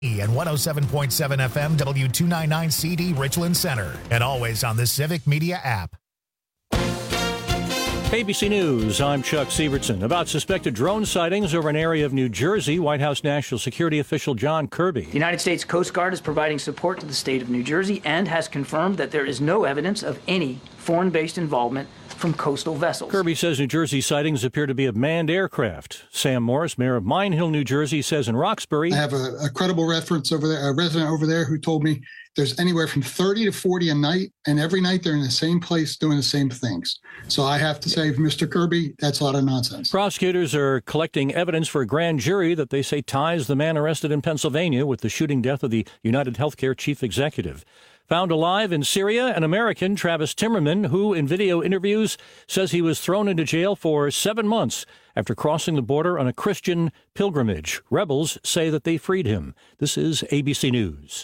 And 107.7 FM W299CD Richland Center. And always on the Civic Media app. ABC News, I'm Chuck Sievertson. About suspected drone sightings over an area of New Jersey, White House National Security official John Kirby. The United States Coast Guard is providing support to the state of New Jersey and has confirmed that there is no evidence of any foreign-based involvement from coastal vessels. Kirby says New Jersey sightings appear to be of manned aircraft. Sam Morris, mayor of Mine Hill, New Jersey, says in Roxbury, I have a credible reference over there, a resident over there who told me there's anywhere from 30 to 40 a night, and every night they're in the same place doing the same things. So I have to say, Mr. Kirby, that's a lot of nonsense. Prosecutors are collecting evidence for a grand jury that they say ties the man arrested in Pennsylvania with the shooting death of the United Healthcare chief executive. Found alive in Syria, an American, Travis Timmerman, who in video interviews says he was thrown into jail for 7 months after crossing the border on a Christian pilgrimage. Rebels say that they freed him. This is ABC News.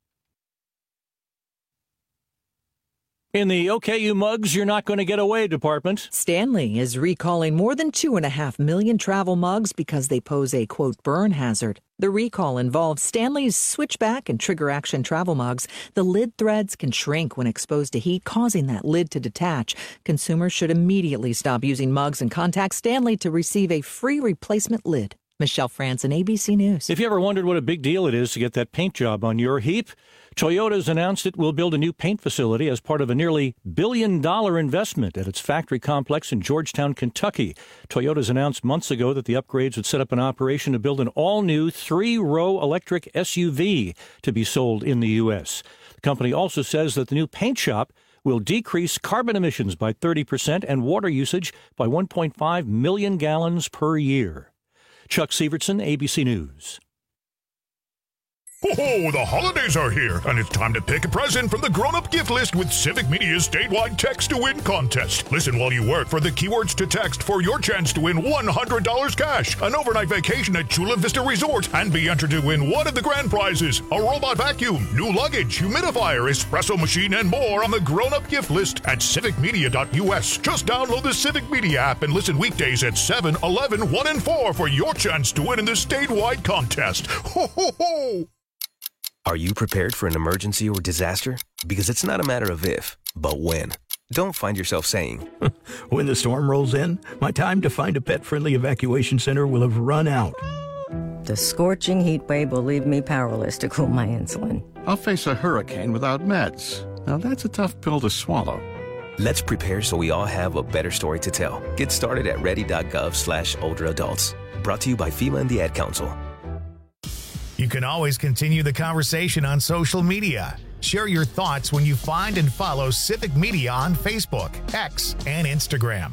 In the OKU Mugs You're Not Going to Get Away department, Stanley is recalling more than 2.5 million travel mugs because they pose a, quote, burn hazard. The recall involves Stanley's switchback and trigger action travel mugs. The lid threads can shrink when exposed to heat, causing that lid to detach. Consumers should immediately stop using mugs and contact Stanley to receive a free replacement lid. Michelle Franson, ABC News. If you ever wondered what a big deal it is to get that paint job on your Heap, Toyota's announced it will build a new paint facility as part of a nearly $1 billion investment at its factory complex in Georgetown, Kentucky. Toyota's announced months ago that the upgrades would set up an operation to build an all-new 3-row electric SUV to be sold in the U.S. The company also says that the new paint shop will decrease carbon emissions by 30% and water usage by 1.5 million gallons per year. Chuck Sievertson, ABC News. Oh, the holidays are here, and it's time to pick a present from the grown-up gift list with Civic Media's statewide text-to-win contest. Listen while you work for the keywords to text for your chance to win $100 cash, an overnight vacation at Chula Vista Resort, and be entered to win one of the grand prizes, a robot vacuum, new luggage, humidifier, espresso machine, and more on the grown-up gift list at civicmedia.us. Just download the Civic Media app and listen weekdays at 7, 11, 1, and 4 for your chance to win in the statewide contest. Ho, ho, ho! Are you prepared for an emergency or disaster? Because it's not a matter of if, but when. Don't find yourself saying, when the storm rolls in, my time to find a pet-friendly evacuation center will have run out. The scorching heat wave will leave me powerless to cool my insulin. I'll face a hurricane without meds. Now that's a tough pill to swallow. Let's prepare so we all have a better story to tell. Get started at ready.gov/older adults. Brought to you by FEMA and the Ad Council. You can always continue the conversation on social media. Share your thoughts when you find and follow Civic Media on Facebook, X, and Instagram.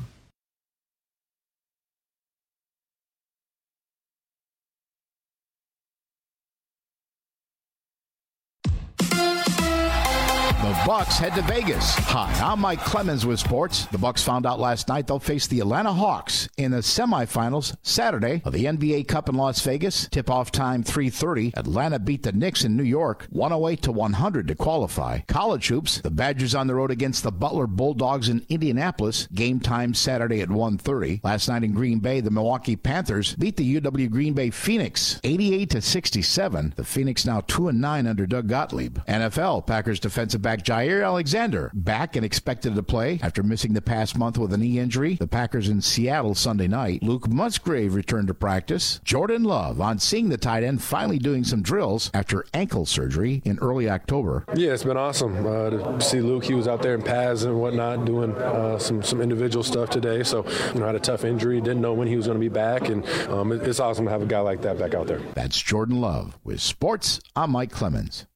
The Bucks head to Vegas. Hi, I'm Mike Clemens with sports. The Bucks found out last night they'll face the Atlanta Hawks in the semifinals Saturday of the NBA Cup in Las Vegas. Tip-off time 3:30. Atlanta beat the Knicks in New York 108-100 to qualify. College hoops. The Badgers on the road against the Butler Bulldogs in Indianapolis. Game time Saturday at 1:30. Last night in Green Bay, the Milwaukee Panthers beat the UW Green Bay Phoenix 88-67. The Phoenix now 2-9 under Doug Gottlieb. NFL. Packers defensive back Jair Alexander back and expected to play after missing the past month with a knee injury. The Packers in Seattle Sunday night. Luke Musgrave returned to practice. Jordan Love on seeing the tight end finally doing some drills after ankle surgery in early October. Yeah, it's been awesome to see Luke. He was out there in paths and whatnot doing some individual stuff today. So, had a tough injury. Didn't know when he was going to be back. And it's awesome to have a guy like that back out there. That's Jordan Love. With sports, I'm Mike Clemens.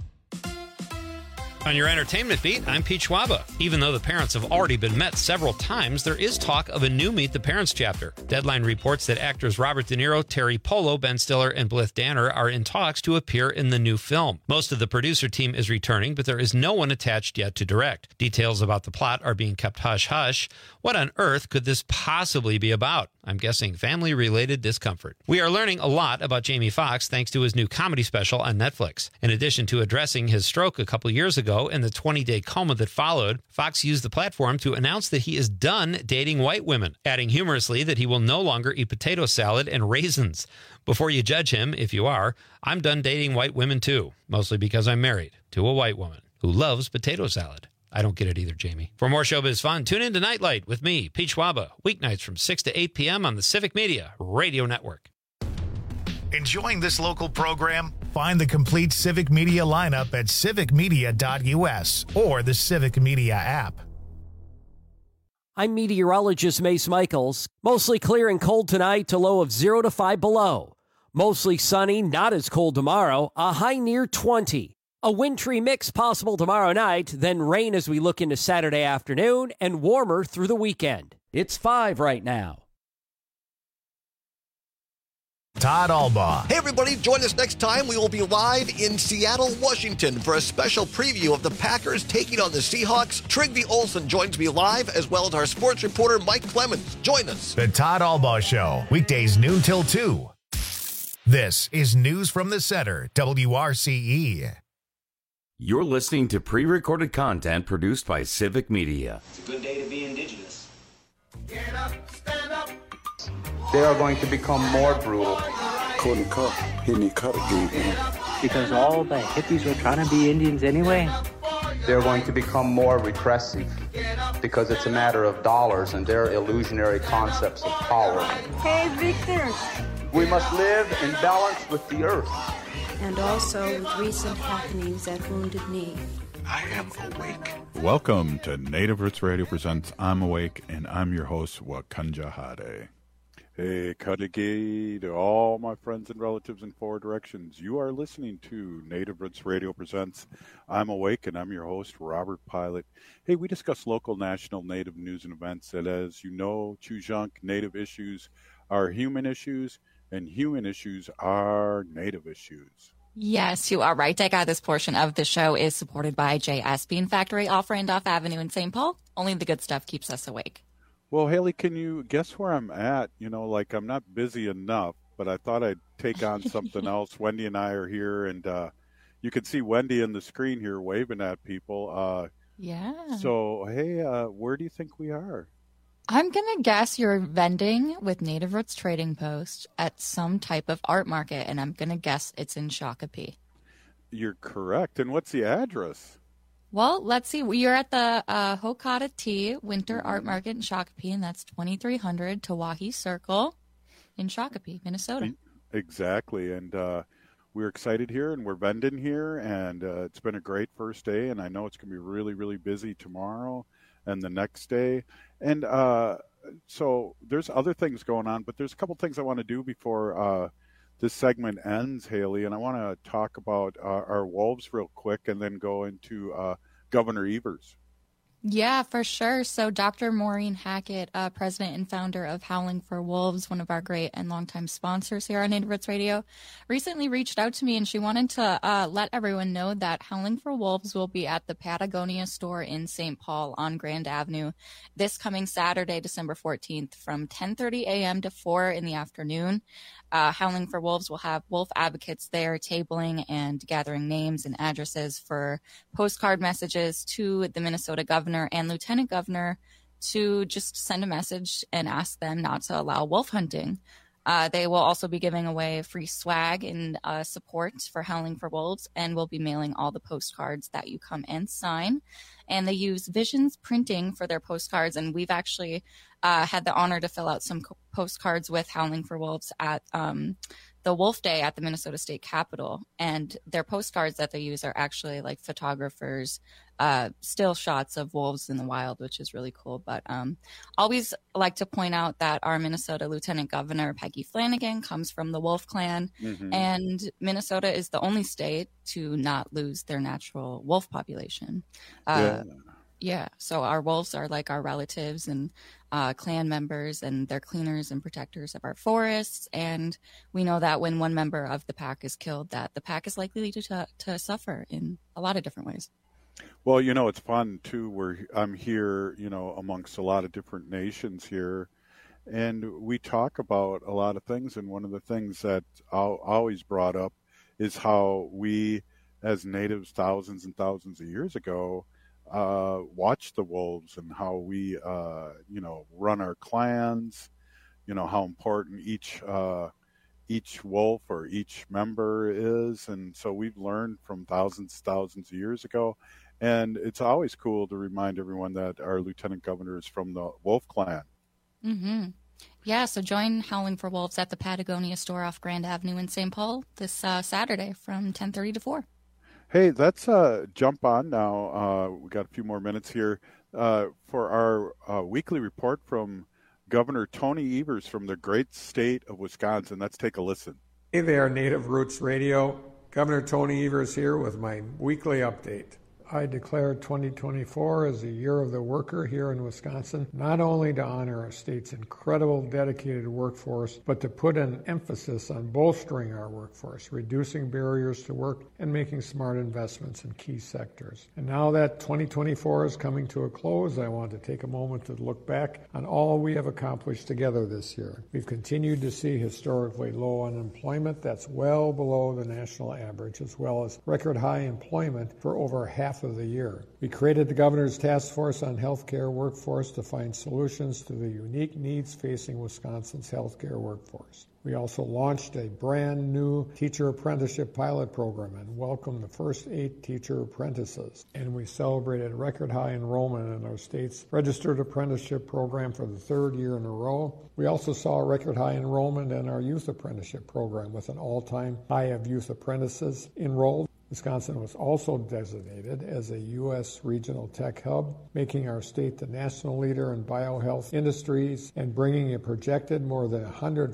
On your entertainment beat, I'm Pete Schwaba. Even though the parents have already been met several times, there is talk of a new Meet the Parents chapter. Deadline reports that actors Robert De Niro, Terry Polo, Ben Stiller, and Blythe Danner are in talks to appear in the new film. Most of the producer team is returning, but there is no one attached yet to direct. Details about the plot are being kept hush-hush. What on earth could this possibly be about? I'm guessing family-related discomfort. We are learning a lot about Jamie Foxx thanks to his new comedy special on Netflix. In addition to addressing his stroke a couple years ago and the 20-day coma that followed, Foxx used the platform to announce that he is done dating white women, adding humorously that he will no longer eat potato salad and raisins. Before you judge him, if you are, I'm done dating white women too, mostly because I'm married to a white woman who loves potato salad. I don't get it either, Jamie. For more showbiz fun, tune in to Nightlight with me, Pete Schwaba, weeknights from 6 to 8 p.m. on the Civic Media Radio Network. Enjoying this local program? Find the complete Civic Media lineup at civicmedia.us or the Civic Media app. I'm meteorologist Mace Michaels. Mostly clear and cold tonight to low of 0 to 5 below. Mostly sunny, not as cold tomorrow, a high near 20. A wintry mix possible tomorrow night, then rain as we look into Saturday afternoon, and warmer through the weekend. It's 5 right now. Todd Albaugh. Hey, everybody, join us next time. We will be live in Seattle, Washington for a special preview of the Packers taking on the Seahawks. Trigby Olsen joins me live, as well as our sports reporter, Mike Clemens. Join us. The Todd Albaugh Show, weekdays noon till 2. This is News from the Center, WRCE. You're listening to pre-recorded content produced by Civic Media. It's a good day to be indigenous. Get up, stand up. They are going to become more brutal. Couldn't cut. He didn't cut again. Because all the hippies were trying to be Indians anyway. They're going to become more repressive because it's a matter of dollars and their illusionary concepts of power. Hey, Victor. We must live in balance with the earth. And also with recent happenings at Wounded Knee. I am awake. Welcome to Native Roots Radio presents I'm Awake, and I'm your host, Wakanja Hade. Hey, Kadagi, to all my friends and relatives in 4 directions. You are listening to Native Roots Radio presents I'm Awake, and I'm your host, Robert Pilot. Hey, we discuss local, national, Native news and events that, as you know, Chujunk, Native issues are human issues, and human issues are Native issues. Yes, you are right, Deca. This portion of the show is supported by J.S. Bean Factory off Randolph Avenue in St. Paul. Only the good stuff keeps us awake. Well, Haley, can you guess where I'm at? You know, like I'm not busy enough, but I thought I'd take on something else. Wendy and I are here, and you can see Wendy in the screen here waving at people. Yeah. So, hey, where do you think we are? I'm going to guess you're vending with Native Roots Trading Post at some type of art market, and I'm going to guess it's in Shakopee. You're correct. And what's the address? Well, let's see. You're at the Hokata Tea Winter Art Market in Shakopee, and that's 2300 Tawahi Circle in Shakopee, Minnesota. Exactly. And we're excited here, and we're vending here, and it's been a great first day, and I know it's going to be really, really busy tomorrow and the next day. And so there's other things going on, but there's a couple things I want to do before this segment ends, Haley. And I want to talk about our wolves real quick and then go into Governor Evers. Yeah, for sure. So Dr. Maureen Hackett, president and founder of Howling for Wolves, one of our great and longtime sponsors here on Native Roots Radio, recently reached out to me, and she wanted to let everyone know that Howling for Wolves will be at the Patagonia store in St. Paul on Grand Avenue this coming Saturday, December 14th, from 10:30 a.m. to 4 in the afternoon. Howling for Wolves will have wolf advocates there tabling and gathering names and addresses for postcard messages to the Minnesota governor and lieutenant governor to just send a message and ask them not to allow wolf hunting. They will also be giving away free swag in support for Howling for Wolves, and will be mailing all the postcards that you come and sign. And they use Visions Printing for their postcards, and we've actually had the honor to fill out some postcards with Howling for Wolves at the Wolf Day at the Minnesota State Capitol. And their postcards that they use are actually like photographers' still shots of wolves in the wild, which is really cool. But always like to point out that our Minnesota Lieutenant Governor Peggy Flanagan comes from the Wolf Clan, and Minnesota is the only state to not lose their natural wolf population. Yeah, so our wolves are like our relatives and clan members, and they're cleaners and protectors of our forests. And we know that when one member of the pack is killed, that the pack is likely to suffer in a lot of different ways. Well, you know, it's fun too. I'm here, you know, amongst a lot of different nations here, And we talk about a lot of things, and one of the things that I always brought up is how we, as natives thousands and thousands of years ago, watched the wolves, and how we, run our clans, how important each wolf or each member is. And so we've learned from thousands of years ago. And it's always cool to remind everyone that our lieutenant governor is from the Wolf Clan. Mm-hmm. Yeah, so join Howling for Wolves at the Patagonia store off Grand Avenue in St. Paul this Saturday from 10:30 to 4. Hey, let's jump on now. We got a few more minutes here for our weekly report from Governor Tony Evers from the great state of Wisconsin. Let's take a listen. Hey there, Native Roots Radio. Governor Tony Evers here with my weekly update. I declare 2024 as the Year of the Worker here in Wisconsin, not only to honor our state's incredible dedicated workforce, but to put an emphasis on bolstering our workforce, reducing barriers to work, and making smart investments in key sectors. And now that 2024 is coming to a close, I want to take a moment to look back on all we have accomplished together this year. We've continued to see historically low unemployment that's well below the national average, as well as record high employment for over half of the year. We created the Governor's Task Force on Healthcare Workforce to find solutions to the unique needs facing Wisconsin's healthcare workforce. We also launched a brand new teacher apprenticeship pilot program and welcomed the first 8 teacher apprentices. And we celebrated record high enrollment in our state's registered apprenticeship program for the 3rd year in a row. We also saw record high enrollment in our youth apprenticeship program with an all-time high of youth apprentices enrolled. Wisconsin was also designated as a U.S. regional tech hub, making our state the national leader in biohealth industries and bringing a projected more than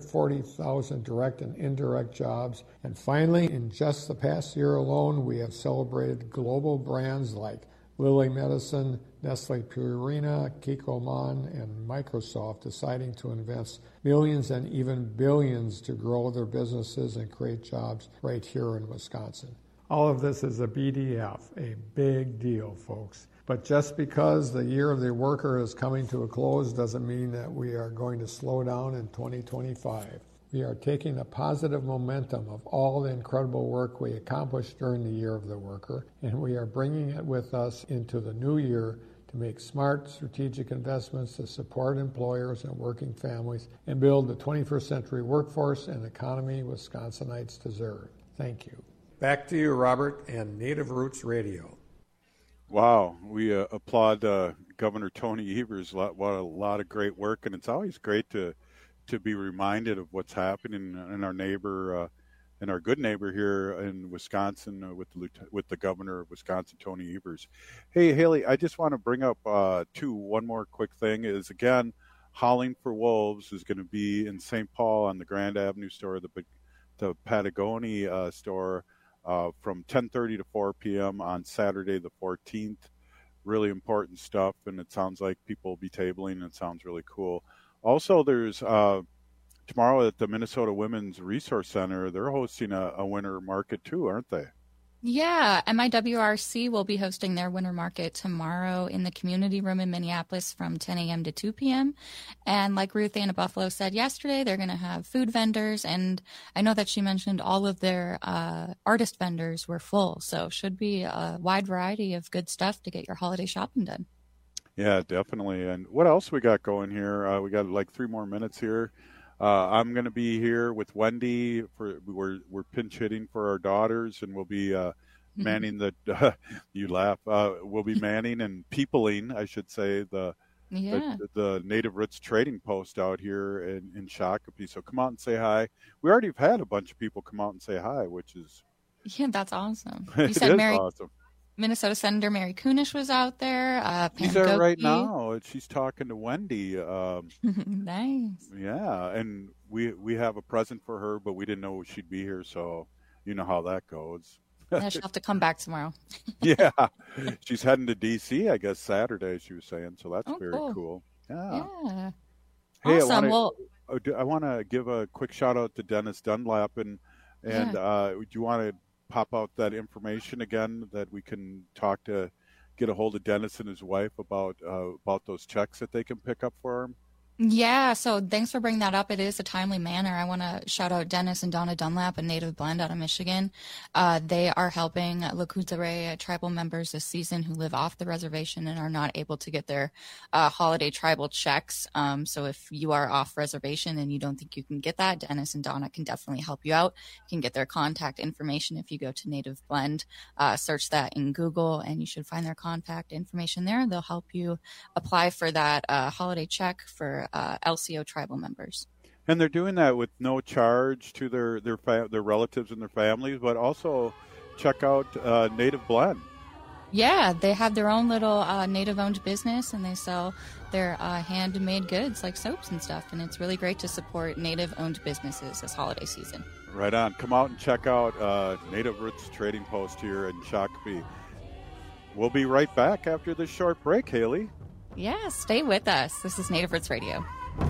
140,000 direct and indirect jobs. And finally, in just the past year alone, we have celebrated global brands like Lilly Medicine, Nestle Purina, Kikkoman, and Microsoft deciding to invest millions and even billions to grow their businesses and create jobs right here in Wisconsin. All of this is a BDF, a big deal, folks. But just because the Year of the Worker is coming to a close doesn't mean that we are going to slow down in 2025. We are taking the positive momentum of all the incredible work we accomplished during the Year of the Worker, and we are bringing it with us into the new year to make smart, strategic investments to support employers and working families and build the 21st century workforce and economy Wisconsinites deserve. Thank you. Back to you, Robert, and Native Roots Radio. Wow, we applaud Governor Tony Evers. What a lot of great work, and it's always great to be reminded of what's happening in our neighbor, and our good neighbor here in Wisconsin with the governor of Wisconsin, Tony Evers. Hey, Haley, I just want to bring up one more quick thing. Is again, Howling for Wolves is going to be in St. Paul on the Grand Avenue store, the Patagonia store. From 10:30 to 4 p.m. on Saturday the 14th. Really important stuff, and it sounds like people will be tabling, and it sounds really cool. Also, there's tomorrow at the Minnesota Women's Resource Center, they're hosting a winter market too, aren't they? Yeah, MIWRC will be hosting their winter market tomorrow in the community room in Minneapolis from 10 a.m. to 2 p.m. And like Ruth Ann of Buffalo said yesterday, they're going to have food vendors. And I know that she mentioned all of their artist vendors were full. So should be a wide variety of good stuff to get your holiday shopping done. Yeah, definitely. And what else we got going here? We got like 3 more minutes here. I'm going to be here with Wendy. We're pinch hitting for our daughters, and we'll be manning the. You laugh. We'll be manning and peopling, I should say, the Native Roots Trading Post out here in Shakopee. So come out and say hi. We already have had a bunch of people come out and say hi, which is that's awesome. It is awesome. Minnesota Senator Mary Kunish was out there. She's there right now. She's talking to Wendy. Nice. Yeah, and we have a present for her, but we didn't know she'd be here, so you know how that goes. Yeah, she'll have to come back tomorrow. Yeah, she's heading to D.C., I guess, Saturday, she was saying, so that's very cool. Yeah. Hey, awesome. I want to give a quick shout-out to Dennis Dunlap, and do you want to pop out that information again that we can get a hold of Dennis and his wife about those checks that they can pick up for him? Yeah, so thanks for bringing that up. It is a timely manner. I want to shout out Dennis and Donna Dunlap, a Native Blend out of Michigan. They are helping Lakota tribal members this season who live off the reservation and are not able to get their holiday tribal checks. So if you are off reservation and you don't think you can get that, Dennis and Donna can definitely help you out. You can get their contact information if you go to Native Blend. Search that in Google, and you should find their contact information there. They'll help you apply for that holiday check for LCO tribal members. And they're doing that with no charge to their relatives and their families, but also check out Native Blend. Yeah, they have their own little Native-owned business, and they sell their handmade goods like soaps and stuff, and it's really great to support Native-owned businesses this holiday season. Right on. Come out and check out Native Roots Trading Post here in Shakopee. We'll be right back after this short break, Haley. Yeah, stay with us. This is Native Roots Radio.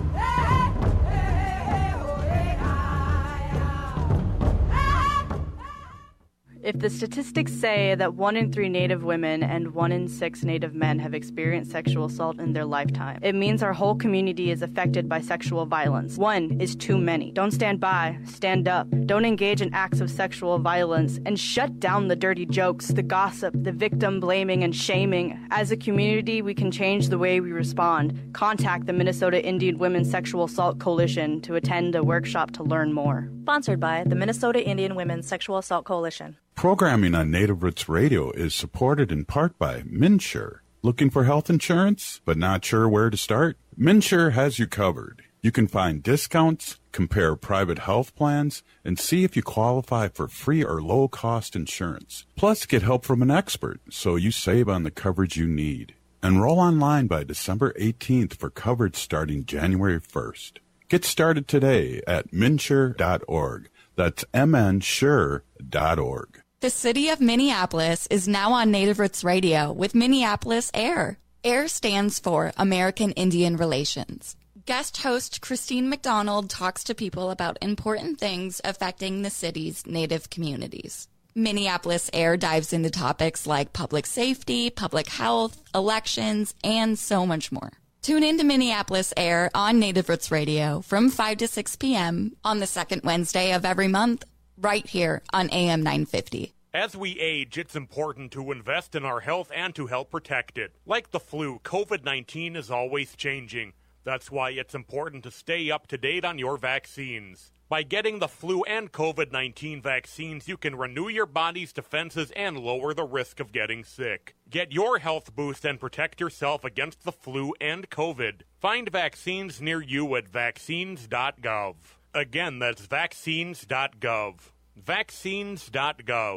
If the statistics say that 1 in 3 Native women and 1 in 6 Native men have experienced sexual assault in their lifetime, it means our whole community is affected by sexual violence. 1 is too many. Don't stand by, stand up. Don't engage in acts of sexual violence, and shut down the dirty jokes, the gossip, the victim blaming and shaming. As a community, we can change the way we respond. Contact the Minnesota Indian Women's Sexual Assault Coalition to attend a workshop to learn more. Sponsored by the Minnesota Indian Women's Sexual Assault Coalition. Programming on Native Roots Radio is supported in part by MNsure. Looking for health insurance, but not sure where to start? MNsure has you covered. You can find discounts, compare private health plans, and see if you qualify for free or low-cost insurance. Plus, get help from an expert so you save on the coverage you need. Enroll online by December 18th for coverage starting January 1st. Get started today at MNsure.org. That's MNsure.org. The city of Minneapolis is now on Native Roots Radio with Minneapolis AIR. AIR stands for American Indian Relations. Guest host Christine McDonald talks to people about important things affecting the city's Native communities. Minneapolis AIR dives into topics like public safety, public health, elections, and so much more. Tune in to Minneapolis AIR on Native Roots Radio from 5 to 6 p.m. on the second Wednesday of every month, right here on AM 950. As we age, it's important to invest in our health and to help protect it. Like the flu, COVID-19 is always changing. That's why it's important to stay up to date on your vaccines. By getting the flu and COVID-19 vaccines, you can renew your body's defenses and lower the risk of getting sick. Get your health boost and protect yourself against the flu and COVID. Find vaccines near you at vaccines.gov. Again, that's vaccines.gov. Vaccines.gov.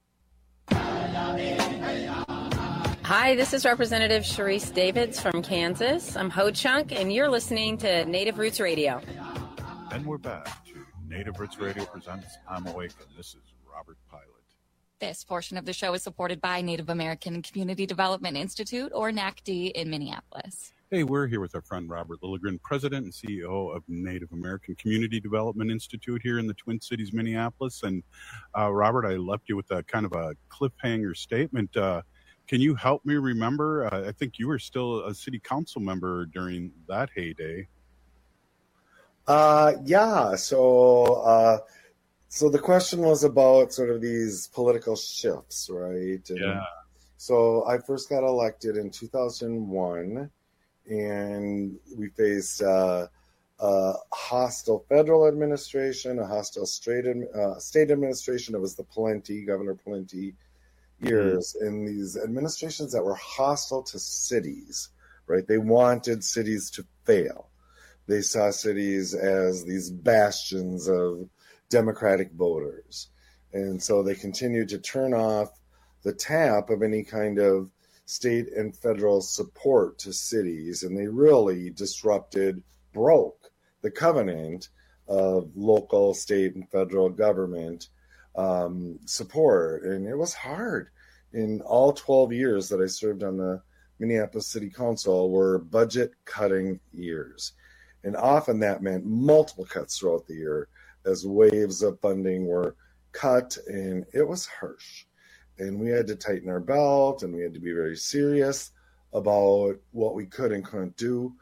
Hi, this is Representative Sharice Davids from Kansas. I'm Ho Chunk, and you're listening to Native Roots Radio. And we're back to Native Roots Radio presents I'm Awake, and this is Robert Pilot. This portion of the show is supported by Native American Community Development Institute, or NACD, in Minneapolis. Hey, we're here with our friend Robert Lilligren, President and CEO of Native American Community Development Institute here in the Twin Cities, Minneapolis. And Robert, I left you with a kind of a cliffhanger statement. Can you help me remember? I think you were still a city council member during that heyday. Yeah. So the question was about sort of these political shifts, right? And yeah. So I first got elected in 2001. And we faced a hostile federal administration, a hostile state administration. It was the Governor Pawlenty years, and these administrations that were hostile to cities, right? They wanted cities to fail. They saw cities as these bastions of Democratic voters. And so they continued to turn off the tap of any kind of state and federal support to cities, and they really broke the covenant of local, state, and federal government support. And it was hard. In all 12 years that I served on the Minneapolis City Council were budget-cutting years. And often that meant multiple cuts throughout the year as waves of funding were cut, and it was harsh. And we had to tighten our belt, and we had to be very serious about what we could and couldn't do.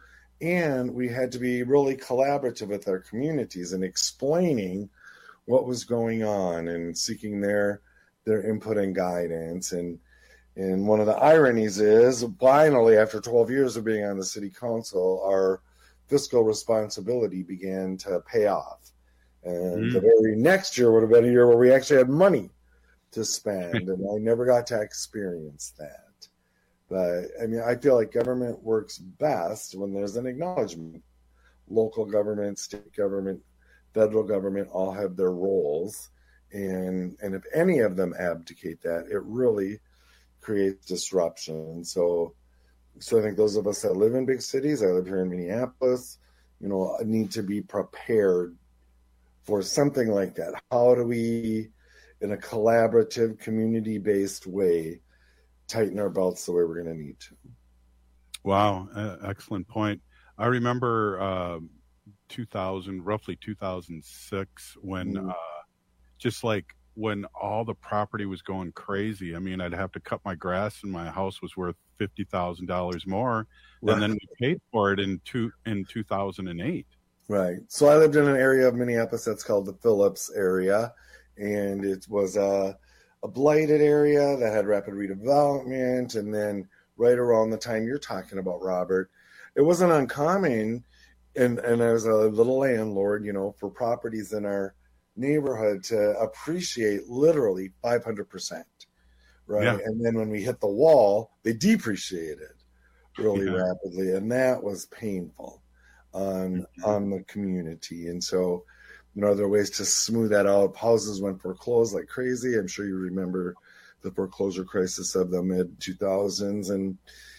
And we had to be really collaborative with our communities and explaining what was going on and seeking their input and guidance. And one of the ironies is, finally, after 12 years of being on the city council, our fiscal responsibility began to pay off. And the very next year would have been a year where we actually had money to spend, and I never got to experience that. But I mean, I feel like government works best when there's an acknowledgement. Local government, state government, federal government all have their roles, and if any of them abdicate that, it really creates disruption. So I think those of us that live in big cities, I live here in Minneapolis, need to be prepared for something like that. How do we, in a collaborative, community-based way, tighten our belts the way we're going to need to? Wow, excellent point. I remember roughly 2006, when just like when all the property was going crazy. I mean, I'd have to cut my grass and my house was worth $50,000 more, and then we paid for it in 2008. Right. So I lived in an area of Minneapolis that's called the Phillips area, and it was a blighted area that had rapid redevelopment. And then right around the time you're talking about, Robert, it wasn't uncommon, and I was a little landlord, for properties in our neighborhood to appreciate literally 500%, right? Yeah. And then when we hit the wall, they depreciated really rapidly, and that was painful on the community. And so, are there ways to smooth that out? Houses went foreclosed like crazy. I'm sure you remember the foreclosure crisis of the mid 2000s, and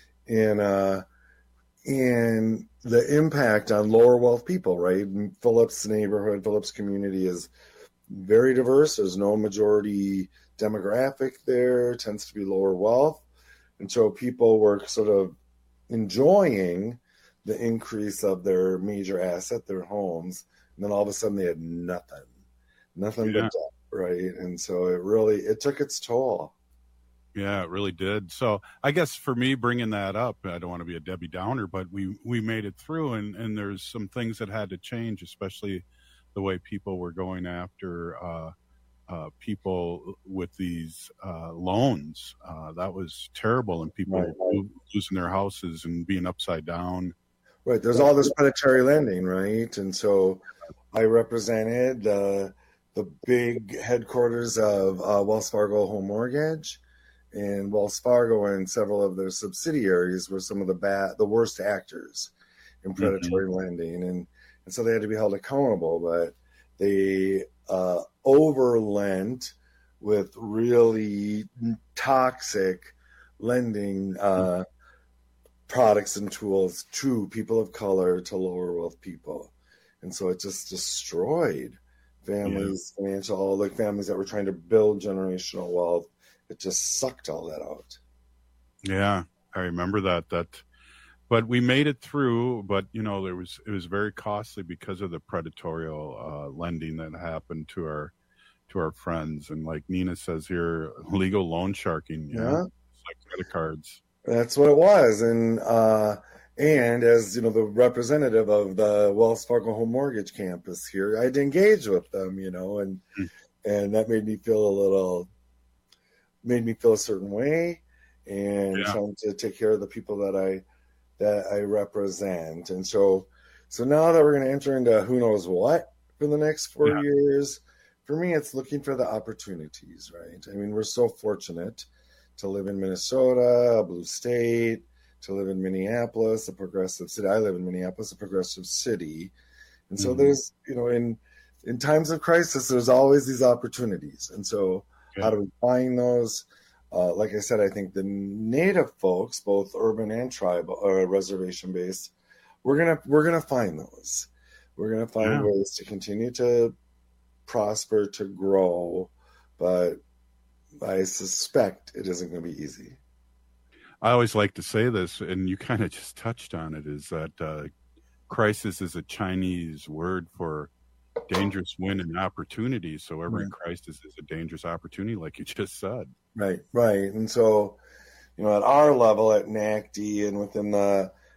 the impact on lower wealth people, right? Phillips neighborhood, Phillips community is very diverse. There's no majority demographic there. It tends to be lower wealth. And so people were sort of enjoying the increase of their major asset, their homes. And then all of a sudden they had nothing but debt, right? And so it took its toll. Yeah, it really did. So I guess for me, bringing that up, I don't want to be a Debbie Downer, but we made it through, and there's some things that had to change, especially the way people were going after people with these loans. That was terrible, and people losing their houses and being upside down. Right. There's all this predatory lending, right? And so I represented the big headquarters of Wells Fargo Home Mortgage. And Wells Fargo and several of their subsidiaries were some of the worst actors in predatory lending. And so they had to be held accountable, but they overlent with really toxic lending products and tools to people of color, to lower wealth people. And so it just destroyed families, families that were trying to build generational wealth. It just sucked all that out. Yeah, I remember that. But we made it through. But it was very costly because of the predatory lending that happened to our friends. And like Nina says here, legal loan sharking. It's like credit cards. That's what it was. And as the representative of the Wells Fargo Home Mortgage campus here, I had to engage with them. And that made me feel a certain way, and trying to take care of the people that I represent. And so now that we're going to enter into who knows what for the next 4 years, for me, it's looking for the opportunities, right? I mean, we're so fortunate to live in Minnesota, a blue state, to live in Minneapolis, a progressive city. I live in Minneapolis, a progressive city. And so there's, in times of crisis, there's always these opportunities. And so how do we find those? Like I said, I think the Native folks, both urban and tribal or reservation-based, we're gonna find those. We're gonna find ways to continue to prosper, to grow, but I suspect it isn't going to be easy. I always like to say this, and you kind of just touched on it, is that crisis is a Chinese word for dangerous win and opportunity. So every crisis is a dangerous opportunity, like you just said. Right. And so, at our level at NACD and within the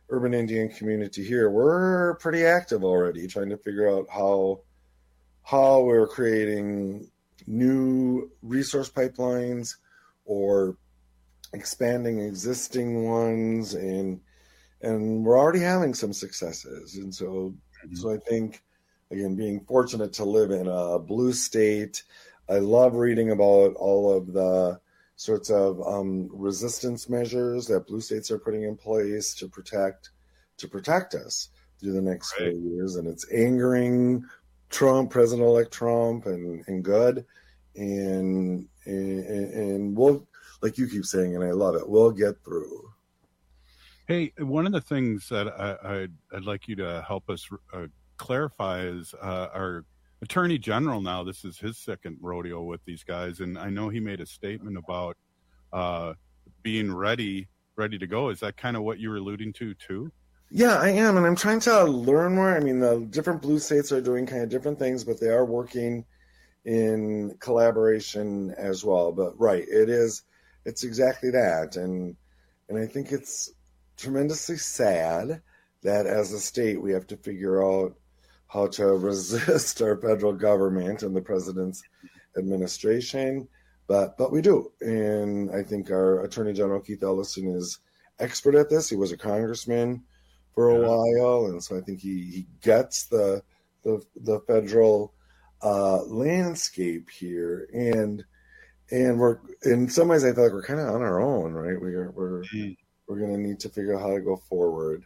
urban Indian community here, we're pretty active already trying to figure out how we're creating new resource pipelines or expanding existing ones, and we're already having some successes. And so I think, again, being fortunate to live in a blue state, I love reading about all of the sorts of resistance measures that blue states are putting in place to protect us through the next 4 years, and it's angering President-elect Trump, and good, and we'll, like you keep saying, and I love it, we'll get through. Hey, one of the things that I'd like you to help us clarify is our Attorney General now, this is his second rodeo with these guys, and I know he made a statement about being ready to go. Is that kind of what you were alluding to too? Yeah, I am, and I'm trying to learn more. I mean, the different blue states are doing kind of different things, but they are working in collaboration as well. But it's exactly that, and I think it's tremendously sad that as a state we have to figure out how to resist our federal government and the president's administration, but we do. And I think our Attorney General Keith Ellison is expert at this. He was a congressman for a while, and so I think he gets the federal landscape here. And we're, in some ways, I feel like we're kind of on our own, right? We're going to need to figure out how to go forward.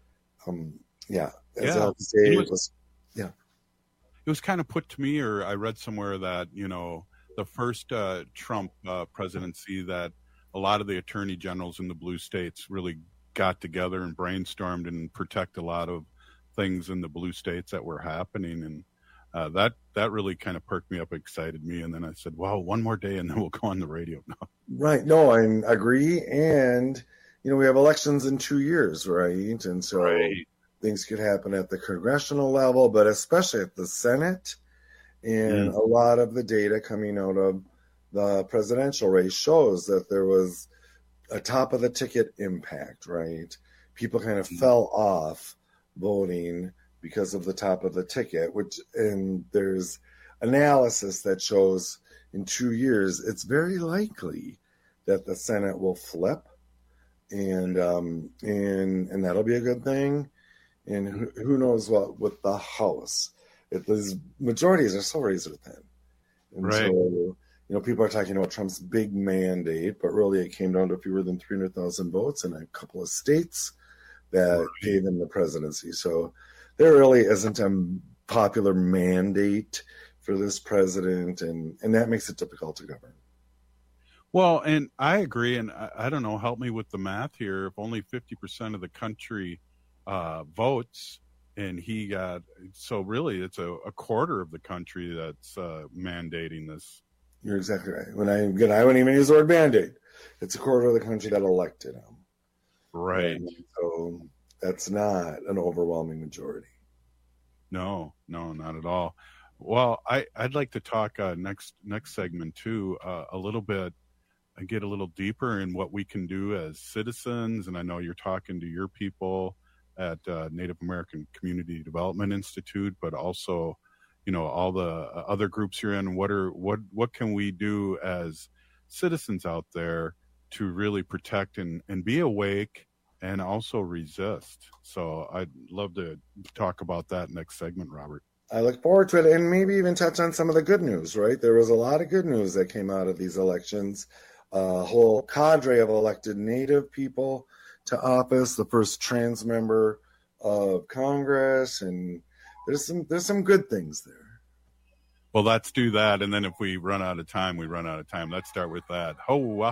It was kind of put to me, or I read somewhere that, the first Trump presidency, that a lot of the attorney generals in the blue states really got together and brainstormed and protect a lot of things in the blue states that were happening. And that really kind of perked me up, excited me. And then I said, wow, one more day and then we'll go on the radio now. Right. No, I agree. And, we have elections in 2 years, right? And so things could happen at the congressional level, but especially at the Senate. And a lot of the data coming out of the presidential race shows that there was a top of the ticket impact, right? People kind of fell off voting because of the top of the ticket, and there's analysis that shows in 2 years, it's very likely that the Senate will flip, and that'll be a good thing. And who knows what with the House. These majorities are so razor thin. And so, people are talking about Trump's big mandate, but really it came down to fewer than 300,000 votes in a couple of states that gave him the presidency. So there really isn't a popular mandate for this president, and that makes it difficult to govern. Well, and I agree, and I don't know, help me with the math here. If only 50% of the country votes, and he got, so really it's a quarter of the country that's mandating this. You're exactly right. I wouldn't even use the word mandate. It's a quarter of the country that elected him. Right. And so that's not an overwhelming majority. No, not at all. Well, I'd like to talk next segment too, a little bit, and get a little deeper in what we can do as citizens. And I know you're talking to your people at Native American Community Development Institute, but also, all the other groups you're in. What can we do as citizens out there to really protect and be awake and also resist? So I'd love to talk about that next segment, Robert. I look forward to it, and maybe even touch on some of the good news, right? There was a lot of good news that came out of these elections. A whole cadre of elected Native people to office, the first trans member of Congress, and there's some good things there. Well, let's do that, and then if we run out of time, we run out of time. Let's start with that. All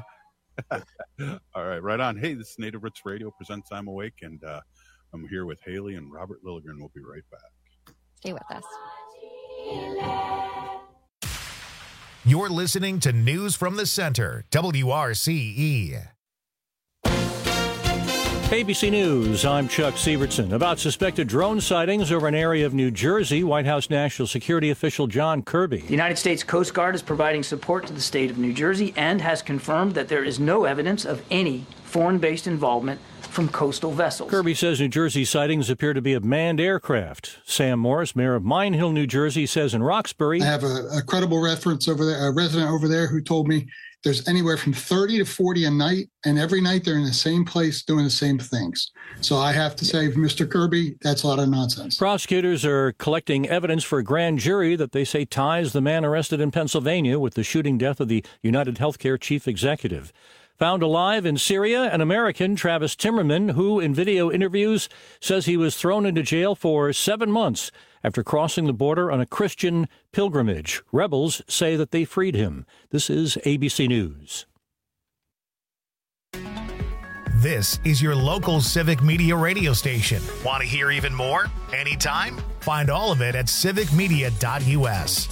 right on. Hey, this is Native Roots Radio presents I'm Awake, and I'm here with Haley and Robert Lilligren. We'll be right back. Stay with us. You're listening to News from the Center, WRCE. ABC News, I'm Chuck Sievertson. About suspected drone sightings over an area of New Jersey, White House National Security official John Kirby. The United States Coast Guard is providing support to the state of New Jersey and has confirmed that there is no evidence of any foreign-based involvement from coastal vessels. Kirby says New Jersey sightings appear to be of manned aircraft. Sam Morris, mayor of Mine Hill, New Jersey, says in Roxbury, I have a credible reference over there, a resident over there who told me there's anywhere from 30 to 40 a night, and every night they're in the same place doing the same things. So I have to say, Mr. Kirby, that's a lot of nonsense. Prosecutors are collecting evidence for a grand jury that they say ties the man arrested in Pennsylvania with the shooting death of the United Healthcare chief executive. Found alive in Syria, an American, Travis Timmerman, who in video interviews says he was thrown into jail for 7 months after crossing the border on a Christian pilgrimage. Rebels say that they freed him. This is ABC News. This is your local Civic Media radio station. Want to hear even more? Anytime? Find all of it at civicmedia.us.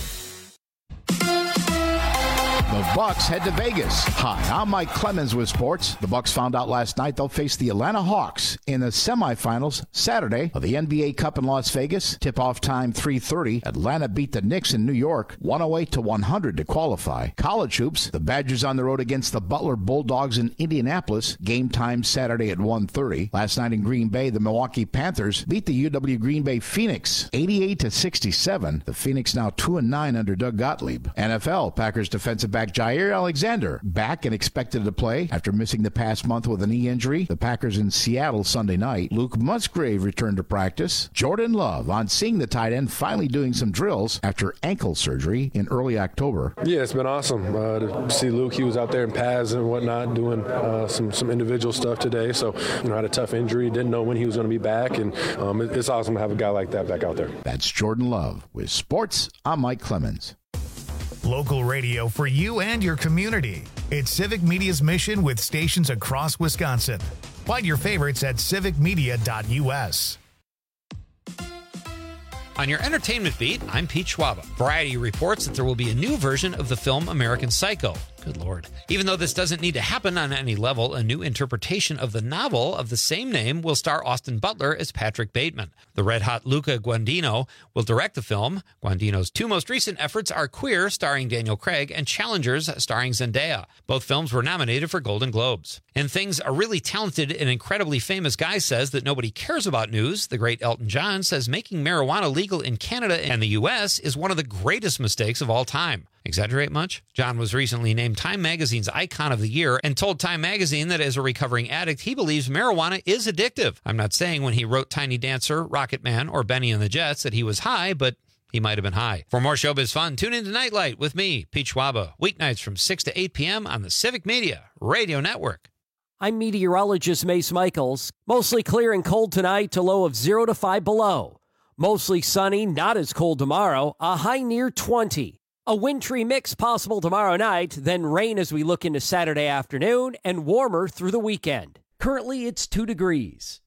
The Bucks head to Vegas. Hi, I'm Mike Clemens with sports. The Bucks found out last night they'll face the Atlanta Hawks in the semifinals Saturday of the NBA Cup in Las Vegas. Tip-off time 3:30. Atlanta beat the Knicks in New York 108-100 to qualify. College hoops. The Badgers on the road against the Butler Bulldogs in Indianapolis. Game time Saturday at 1:30. Last night in Green Bay, the Milwaukee Panthers beat the UW Green Bay Phoenix 88-67. The Phoenix now 2-9 under Doug Gottlieb. NFL. Packers defensive back Jair Alexander back and expected to play after missing the past month with a knee injury. The Packers in Seattle Sunday night. Luke Musgrave returned to practice. Jordan Love on seeing the tight end finally doing some drills after ankle surgery in early October. Yeah, it's been awesome to see Luke. He was out there in pads and whatnot doing some individual stuff today. So, had a tough injury. Didn't know when he was going to be back. And it's awesome to have a guy like that back out there. That's Jordan Love. With sports, I'm Mike Clemens. Local radio for you and your community. It's Civic Media's mission with stations across Wisconsin. Find your favorites at civicmedia.us. On your entertainment beat, I'm Pete Schwaba. Variety reports that there will be a new version of the film American Psycho. Good Lord. Even though this doesn't need to happen on any level, a new interpretation of the novel of the same name will star Austin Butler as Patrick Bateman. The red-hot Luca Guadagnino will direct the film. Guadagnino's two most recent efforts are Queer, starring Daniel Craig, and Challengers, starring Zendaya. Both films were nominated for Golden Globes. In things a really talented and incredibly famous guy says that nobody cares about news, the great Elton John says making marijuana legal in Canada and the U.S. is one of the greatest mistakes of all time. Exaggerate much? John was recently named Time Magazine's Icon of the Year and told Time Magazine that as a recovering addict, he believes marijuana is addictive. I'm not saying when he wrote Tiny Dancer, Rocket Man, or Benny and the Jets that he was high, but he might have been high. For more showbiz fun, tune in to Nightlight with me, Pete Schwaba, weeknights from 6 to 8 p.m. on the Civic Media Radio Network. I'm meteorologist Mace Michaels. Mostly clear and cold tonight to low of 0 to 5 below. Mostly sunny, not as cold tomorrow, a high near 20. A wintry mix possible tomorrow night, then rain as we look into Saturday afternoon, and warmer through the weekend. Currently, it's 2 degrees.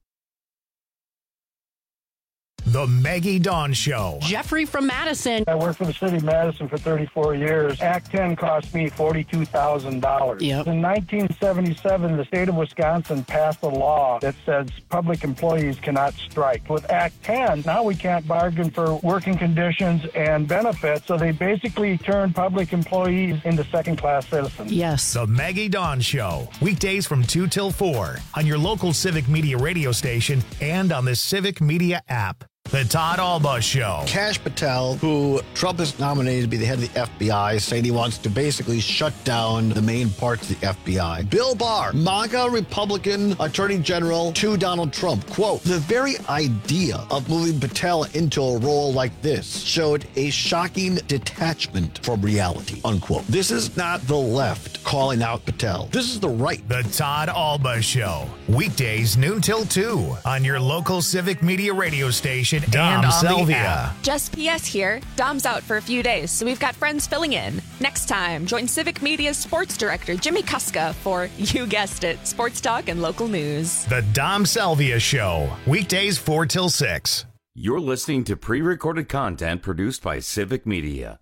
The Maggie Dawn Show. Jeffrey from Madison. I worked for the city of Madison for 34 years. Act 10 cost me $42,000. Yep. In 1977, the state of Wisconsin passed a law that says public employees cannot strike. With Act 10, now we can't bargain for working conditions and benefits, so they basically turned public employees into second-class citizens. Yes. The Maggie Dawn Show. Weekdays from 2 till 4 on your local Civic Media radio station and on the Civic Media app. The Todd Alba Show. Kash Patel, who Trump has nominated to be the head of the FBI, saying he wants to basically shut down the main parts of the FBI. Bill Barr, MAGA Republican Attorney General to Donald Trump. Quote, the very idea of moving Patel into a role like this showed a shocking detachment from reality, unquote. This is not the left calling out Patel. This is the right. The Todd Alba Show. Weekdays noon till 2 on your local Civic Media radio station. Dom Selvia. Just PS here. Dom's out for a few days, so we've got friends filling in. Next time, join Civic Media's sports director, Jimmy Kuska, for, you guessed it, sports talk and local news. The Dom Selvia Show. Weekdays 4 till 6. You're listening to pre-recorded content produced by Civic Media.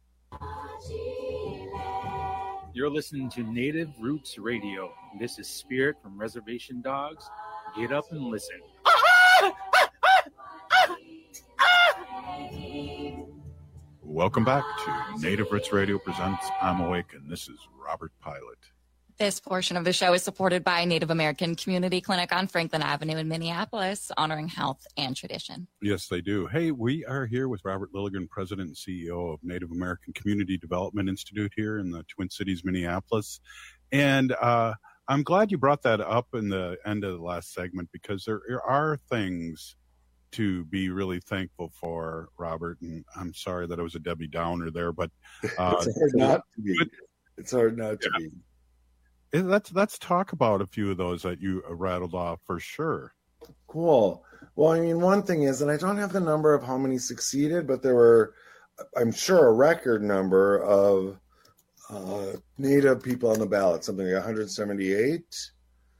You're listening to Native Roots Radio. This is Spirit from Reservation Dogs. Get up and listen. Welcome back to Native Roots Radio presents I'm Awake, and this is Robert Pilot. This portion of the show is supported by Native American Community Clinic on Franklin Avenue in Minneapolis, honoring health and tradition. Yes, they do. Hey, we are here with Robert Lilligren, President and CEO of Native American Community Development Institute here in the Twin Cities, Minneapolis. And I'm glad you brought that up in the end of the last segment, because there are things to be really thankful for, Robert. And I'm sorry that I was a Debbie Downer there, but it's hard not to be. It's hard not to be. Let's talk about a few of those that you rattled off for sure. Cool. Well, I mean, one thing is, and I don't have the number of how many succeeded, but there were, I'm sure, a record number of Native people on the ballot, something like 178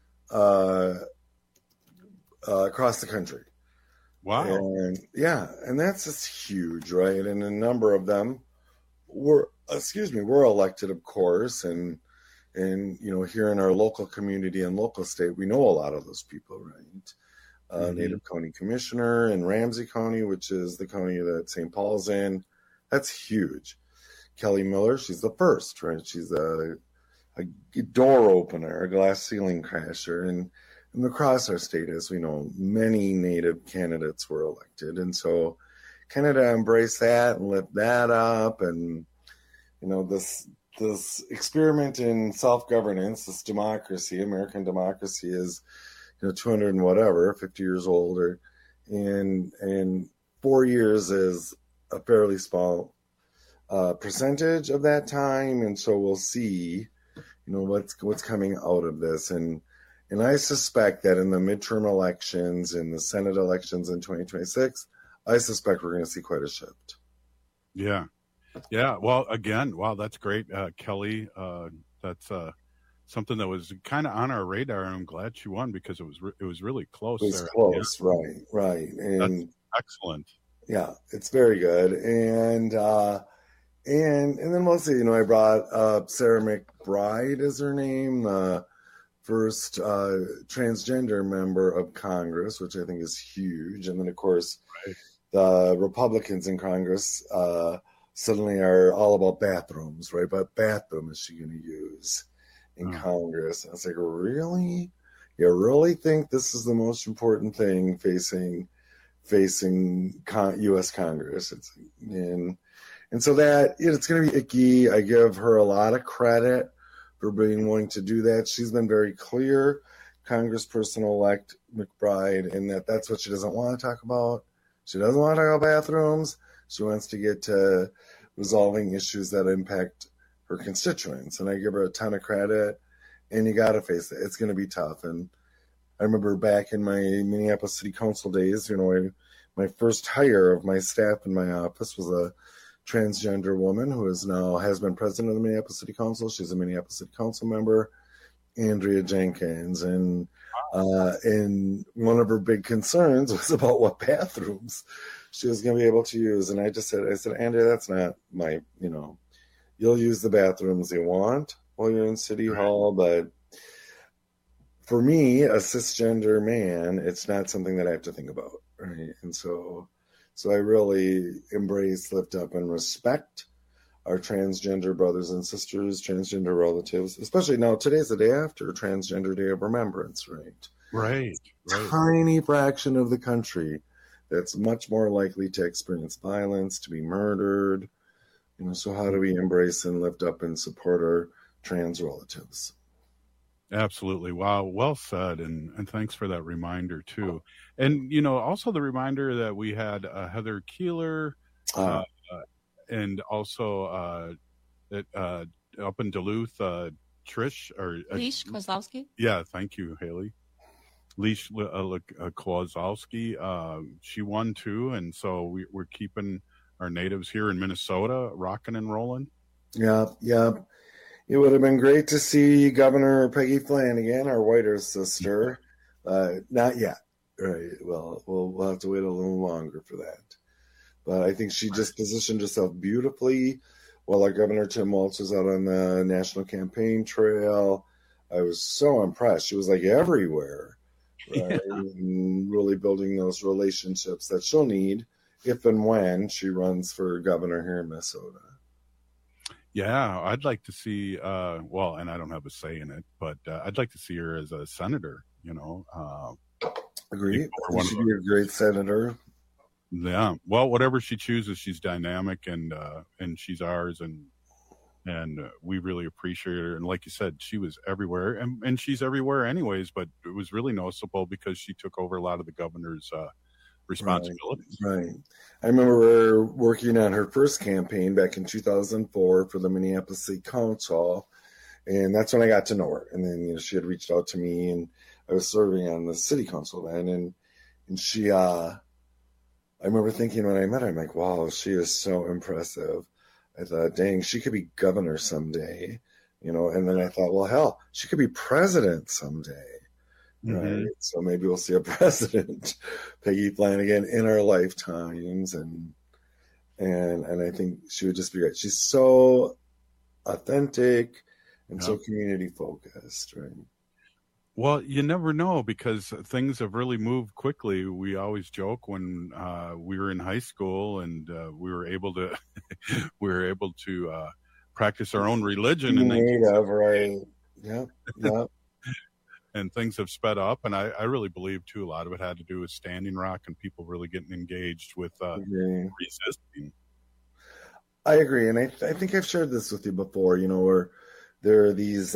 across the country. Wow. And and that's just huge, right? And a number of them were elected, of course, and here in our local community and local state, we know a lot of those people, right? Native County Commissioner in Ramsey County, which is the county that St. Paul's in. That's huge. Kelly Miller, she's the first, right? She's a door opener, a glass ceiling crasher. And across our state, as we know, many Native candidates were elected. And so Canada embraced that and lit that up. And, this experiment in self-governance, this democracy, American democracy, is 200 and whatever, 50 years old, and 4 years is a fairly small percentage of that time. And so we'll see what's coming out of this, and I suspect that in the midterm elections and the Senate elections in 2026, I suspect we're going to see quite a shift. Yeah. Well, again, wow, that's great, Kelly. That's something that was kind of on our radar, and I'm glad she won, because it was really close. It was close, right. And that's excellent. Yeah, it's very good. And then mostly, I brought up Sarah McBride is her name, the first transgender member of Congress, which I think is huge. And then, of course, the Republicans in Congress suddenly are all about bathrooms, right? What bathroom is she going to use in Congress? And I was like, really? You really think this is the most important thing facing U.S. Congress? And so that it's going to be icky. I give her a lot of credit for being willing to do that. She's been very clear, Congressperson-elect McBride, in that's what she doesn't want to talk about. She doesn't want to talk about bathrooms. She wants to get to resolving issues that impact her constituents. And I give her a ton of credit. And you got to face it. It's going to be tough. And I remember back in my Minneapolis City Council days, my first hire of my staff in my office was a transgender woman who has been president of the Minneapolis City Council. She's a Minneapolis City Council member, Andrea Jenkins. And one of her big concerns was about what bathrooms she was going to be able to use. And I said, Andrea, that's not my, you'll use the bathrooms you want while you're in City Hall. But for me, a cisgender man, it's not something that I have to think about. Right. And so I really embrace, lift up, and respect our transgender brothers and sisters, transgender relatives, especially now. Today's the day after Transgender Day of Remembrance, right? Right. Tiny fraction of the country that's much more likely to experience violence, to be murdered. So how do we embrace and lift up and support our trans relatives? Absolutely. Wow. Well said. And thanks for that reminder too. And, also the reminder that we had Heather Keeler and also up in Duluth, Trish or Leash Kozlowski. Yeah. Thank you, Haley. Leash Kozlowski. She won too. And so we're keeping our natives here in Minnesota rocking and rolling. Yeah. It would have been great to see Governor Peggy Flanagan, our whiter sister. Not yet. Right. Well, we'll have to wait a little longer for that. But I think she just positioned herself beautifully while our Governor Tim Walz was out on the national campaign trail. I was so impressed. She was like everywhere, right? And really building those relationships that she'll need if and when she runs for governor here in Minnesota. Yeah, I'd like to see, well, and I don't have a say in it, but I'd like to see her as a senator, Agreed. She'd be a great senator. Yeah. Well, whatever she chooses, she's dynamic and she's ours, and we really appreciate her. And like you said, she was everywhere, and she's everywhere anyways, but it was really noticeable because she took over a lot of the governor's responsibilities. Right. I remember working on her first campaign back in 2004 for the Minneapolis City Council, and that's when I got to know her. And then she had reached out to me, and I was serving on the city council then, and she I remember thinking when I met her, I'm like, wow, she is so impressive. I thought, dang, she could be governor someday, and then I thought, well, hell, she could be president someday. Right. So maybe we'll see a president, Peggy Flanagan, in our lifetimes. And I think she would just be great. She's so authentic and so community focused, right? Well, you never know because things have really moved quickly. We always joke when we were in high school and we were able to practice our own religion. Right. Yeah. And things have sped up, and I really believe too a lot of it had to do with Standing Rock and people really getting engaged with resisting. I agree, and I think I've shared this with you before. Where there are these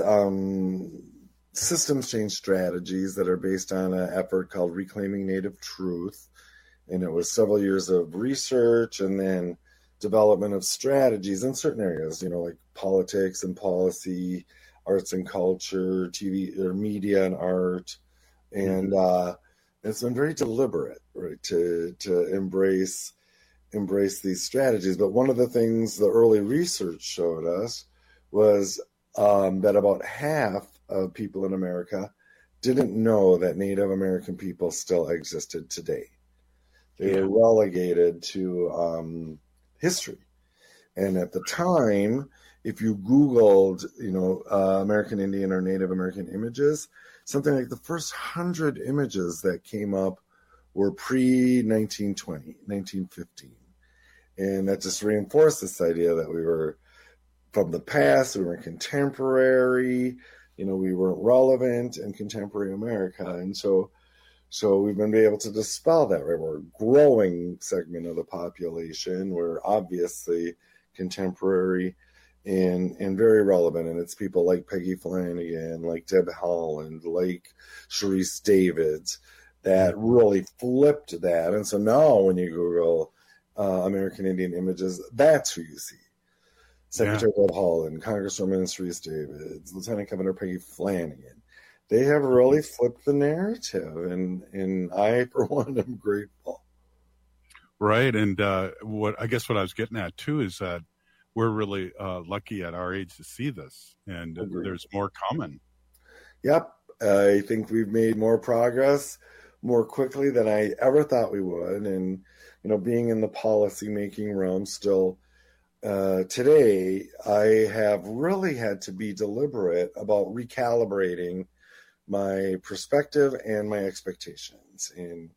systems change strategies that are based on an effort called Reclaiming Native Truth. And it was several years of research and then development of strategies in certain areas, like politics and policy, arts and culture, TV or media and art. And it's been very deliberate, right, to embrace these strategies. But one of the things the early research showed us was that about half of people in America didn't know that Native American people still existed today. They were relegated to history. And at the time, if you Googled, American Indian or Native American images, something like the first 100 images that came up were pre-1920, 1915. And that just reinforced this idea that we were from the past, we were contemporary, we weren't relevant in contemporary America. And so we've been able to dispel that, right? We're a growing segment of the population. We're obviously contemporary and very relevant. And it's people like Peggy Flanagan, like Deb Haaland, like Sharice Davids that really flipped that. And so now when you Google American Indian images, that's who you see. Secretary Deb Haaland, Congresswoman Sharice Davids, Lieutenant Governor Peggy Flanagan. They have really flipped the narrative, and I, for one, am grateful. Right, and what I was getting at too is that we're really lucky at our age to see this, and there's more coming. Yep, I think we've made more progress more quickly than I ever thought we would, and being in the policy-making realm still. Today, I have really had to be deliberate about recalibrating my perspective and my expectations.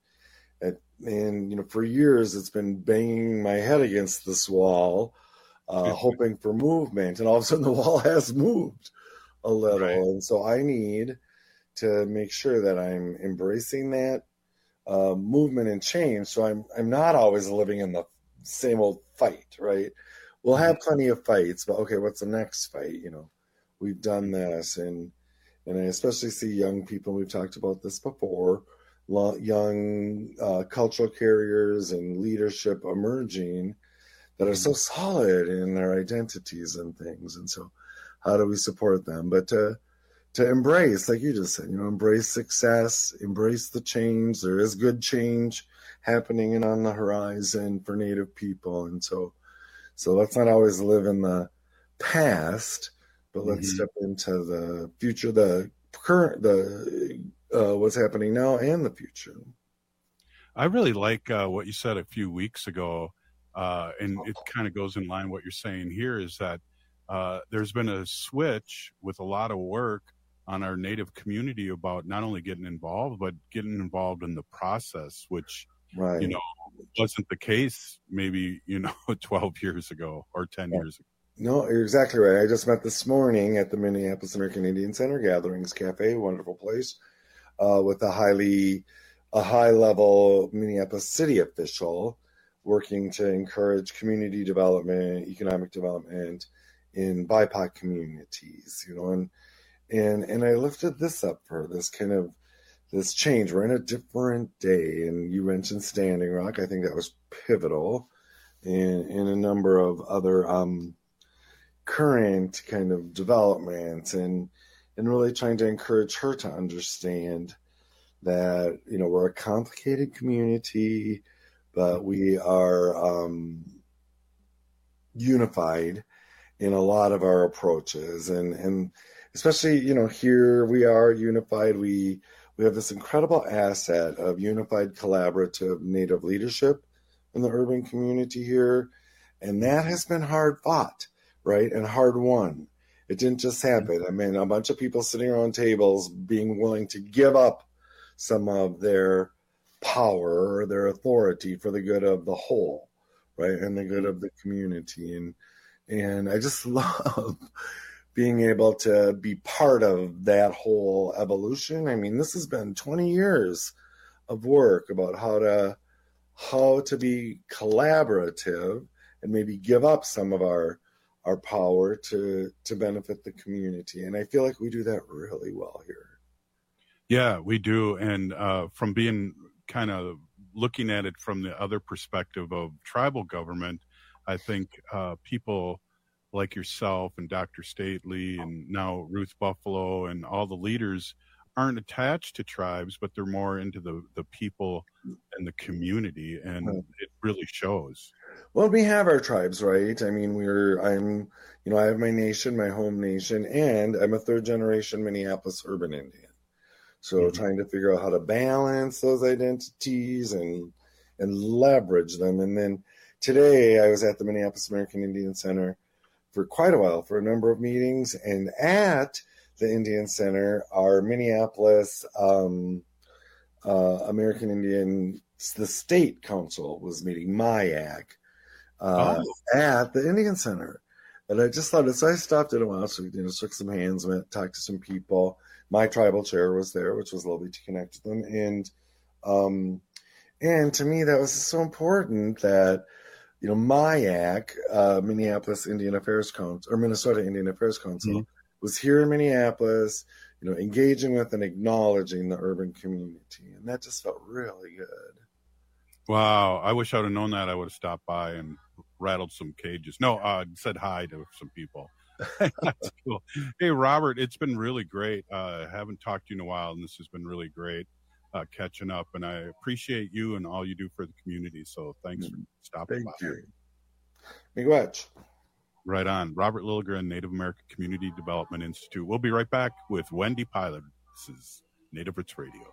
And for years, it's been banging my head against this wall, hoping for movement. And all of a sudden, the wall has moved a little. Right. And so I need to make sure that I'm embracing that movement and change. So I'm not always living in the same old fight, right? We'll have plenty of fights, but okay, what's the next fight? We've done this, and I especially see young people. We've talked about this before. Young cultural carriers and leadership emerging that are so solid in their identities and things. And so, how do we support them? But to embrace, like you just said, embrace success, embrace the change. There is good change happening and on the horizon for Native people, and so let's not always live in the past, but let's step into the future, the current, what's happening now and the future. I really like what you said a few weeks ago, and it kind of goes in line what you're saying here is that there's been a switch with a lot of work on our Native community about not only getting involved, but getting involved in the process, which wasn't the case maybe 12 years ago or 10 years ago. No, you're exactly right. I just met this morning at the Minneapolis American Indian Center Gatherings Cafe, wonderful place, with a high-level Minneapolis city official working to encourage community development, economic development in BIPOC communities, and I lifted this up for this kind of this change. We're in a different day, and you mentioned Standing Rock. I think that was pivotal in a number of other current kind of developments, and really trying to encourage her to understand that, we're a complicated community, but we are unified in a lot of our approaches. And especially, here we are unified. We have this incredible asset of unified collaborative Native leadership in the urban community here. And that has been hard fought, right? And hard won. It didn't just happen. I mean, a bunch of people sitting around tables being willing to give up some of their power or their authority for the good of the whole, right? And the good of the community. And I just love being able to be part of that whole evolution. I mean, this has been 20 years of work about how to be collaborative and maybe give up some of our power to benefit the community. And I feel like we do that really well here. Yeah, we do. And from being kind of looking at it from the other perspective of tribal government, I think people like yourself and Dr. Stately and now Ruth Buffalo and all the leaders aren't attached to tribes, but they're more into the people and the community, and it really shows. Well, we have our tribes, right? I mean, I have my nation, my home nation, and I'm a third generation Minneapolis urban Indian. So trying to figure out how to balance those identities and leverage them. And then today I was at the Minneapolis American Indian Center for quite a while for a number of meetings. And at the Indian Center, our Minneapolis American Indian, the state council was meeting, MIAC, at the Indian Center. And I just loved it. So I stopped in a while. So we shook some hands, talked to some people. My tribal chair was there, which was lovely to connect with them. And to me, that was so important that, MIAC, Minneapolis Indian Affairs Council, or Minnesota Indian Affairs Council, was here in Minneapolis, engaging with and acknowledging the urban community. And that just felt really good. Wow. I wish I would have known that. I would have stopped by and rattled some cages. No, said hi to some people. That's cool. Hey, Robert, it's been really great. Haven't talked to you in a while, and this has been really great catching up. And I appreciate you and all you do for the community. So thanks for stopping by. Thank you. Miigwech. Right on. Robert Lilligren, Native American Community Development Institute. We'll be right back with Wendy Pilot. This is Native Roots Radio.